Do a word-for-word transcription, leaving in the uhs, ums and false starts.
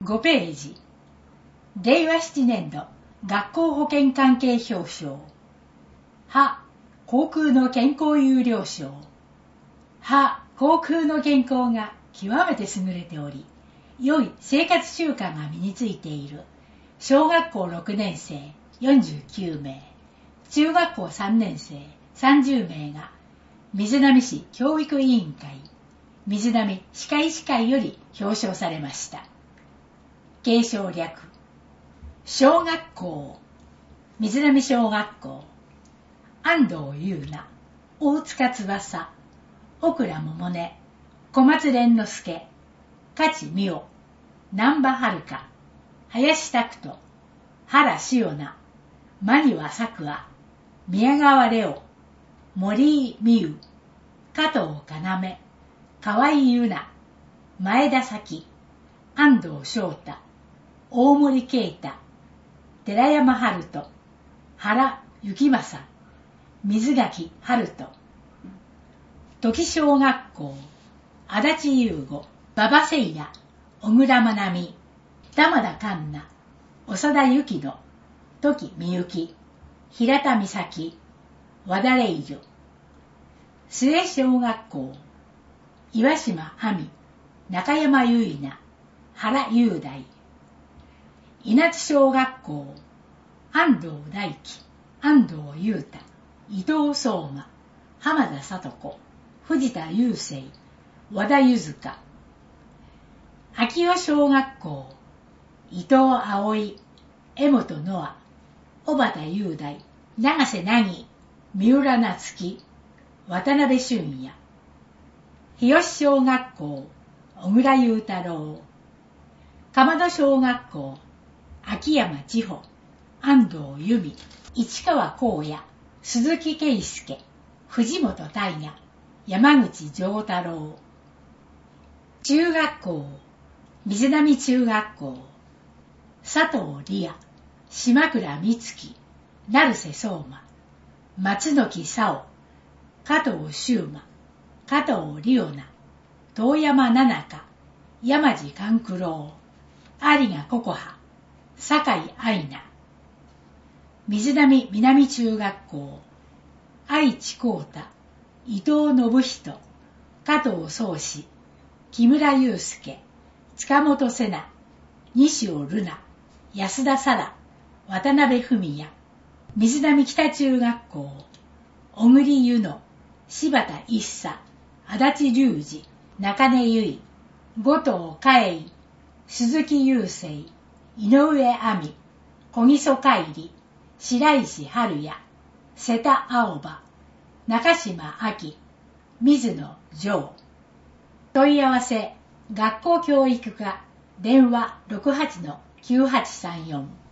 ごページ。れいわなねん度学校保健関係表彰。は、航空の健康優良賞。は、航空の健康が極めて優れており、良い生活習慣が身についている小学校ろくねん生よんじゅうきゅうめい、中学校さんねん生さんじゅうめいが瑞浪市教育委員会瑞浪歯科医師会より表彰されました。継承略。小学校、瑞浪小学校、安藤優奈、大塚翼、小倉百音、小松蓮之助、勝美代、南波遥、林拓人、原しおな、間庭咲亜、宮川レオ、森井美優、加藤要、河合優奈、前田咲、安藤翔太、大森啓太、寺山春人、原幸正、水垣春人。時小学校、足立優吾、馬場聖也、小倉真奈美、玉田環奈、長田幸乃、時美幸、平田美咲、和田玲女。末小学校、岩島亜美、中山結菜、原雄大。稲津小学校、安藤大樹、安藤優太、伊藤相馬、浜田聡子、藤田雄生、和田柚香。秋代小学校、伊藤葵、江本ノア、小畑雄大、長瀬凪、三浦夏樹、渡辺俊也。日吉小学校、小倉雄太郎。鎌戸小学校、秋山千穂、安藤由美、市川光也、鈴木圭介、藤本大我、山口丈太郎。中学校、瑞浪中学校、佐藤理也、島倉美月、成瀬相馬、松木沙央、加藤修馬、加藤里央奈、遠山奈々香、山地勘九郎、有賀ココハ、酒井愛菜。瑞浪南中学校、愛知光太、伊藤信人、加藤宗志、木村祐介、塚本瀬名、西尾瑠奈、安田沙羅、渡辺文也。瑞浪北中学校、小栗優乃、柴田一茶、足立隆二、中根由衣、後藤佳恵、鈴木雄生、井上亜美、小木曽海里、白石春也、瀬田青葉、中島亜希、水野城。問い合わせ、学校教育課、電話 ろくはちのきゅうはちさんよん。